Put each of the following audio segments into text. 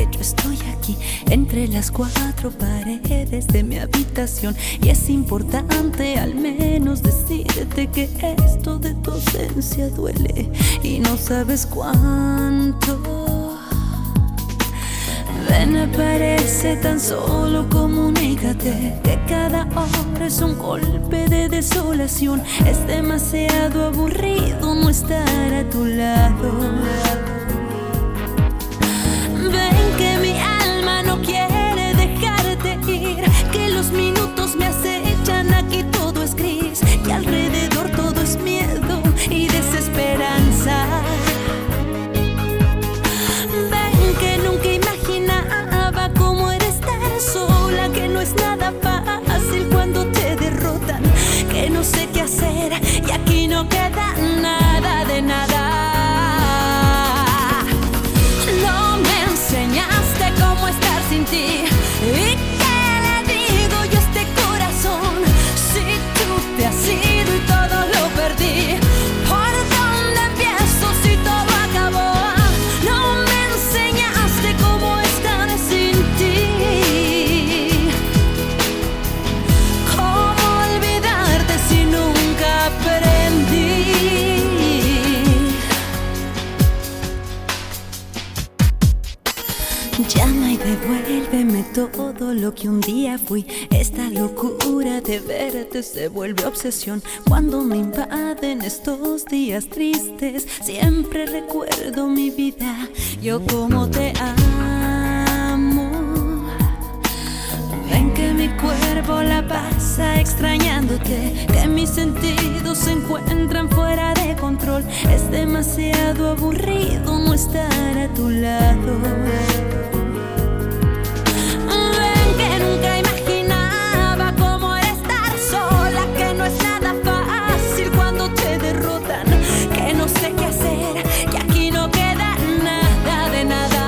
yo estoy aquí entre las cuatro paredes de mi habitación. Y es importante al menos decirte que esto de tu ausencia duele y no sabes cuánto. Ven, aparece, tan solo comunícate que cada hora es un golpe de desolación. Es demasiado aburrido no estar a tu lado. Ven que mi alma no quiere dejarte ir, que los minutos me acechan, aquí todo es gris y alrededor todo es miedo y desesperanza. Ven que nunca imaginaba cómo era estar sola, que no es nada fácil cuando te derrotan, que no sé qué hacer y aquí no queda nada de nada. Sin ti, ¿y qué le digo yo a este corazón? Si tú te has ido y todo lo perdí, ¿por dónde empiezo si todo acabó? No me enseñaste cómo estar sin ti, cómo olvidarte si nunca aprendí. Llama y devuélveme todo lo que un día fui. Esta locura de verte se vuelve obsesión. Cuando me invaden estos días tristes, siempre recuerdo mi vida, yo como te amo. Ven que mi cuerpo la pasa extrañándote, que mis sentidos se encuentran fuera de control. Es demasiado aburrido no estar a tu lado. Nunca imaginaba cómo era estar sola, que no es nada fácil cuando te derrotan, que no sé qué hacer, que aquí no queda nada de nada.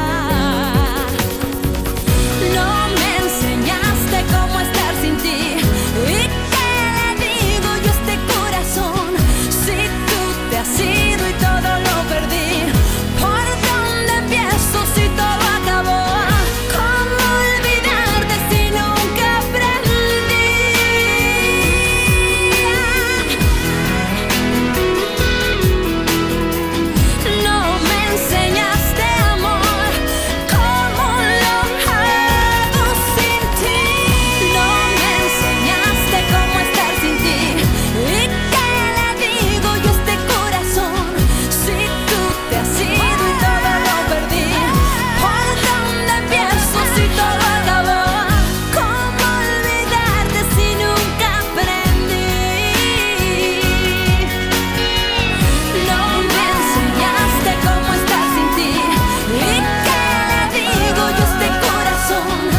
No me enseñaste cómo estar sin ti, ¿y qué le digo yo a este corazón? Si tú te has ido y todo lo perdí, ¿por dónde empiezo si todo acabó? Son